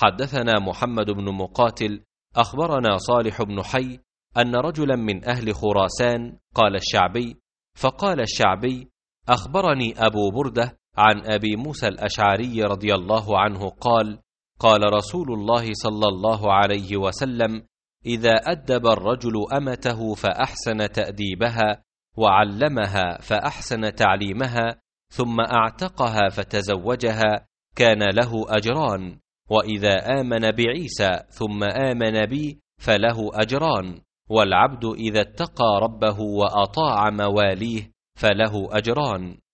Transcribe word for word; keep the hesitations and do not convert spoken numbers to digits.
حدثنا محمد بن مقاتل أخبرنا صالح بن حي أن رجلا من أهل خراسان قال الشعبي، فقال الشعبي: أخبرني أبو بردة عن أبي موسى الأشعري رضي الله عنه قال: قال رسول الله صلى الله عليه وسلم: إذا أدب الرجل أمته فأحسن تأديبها وعلمها فأحسن تعليمها ثم أعتقها فتزوجها كان له أجران، وإذا آمن بعيسى ثم آمن بي فله أجران، والعبد إذا اتقى ربه وأطاع مواليه فله أجران.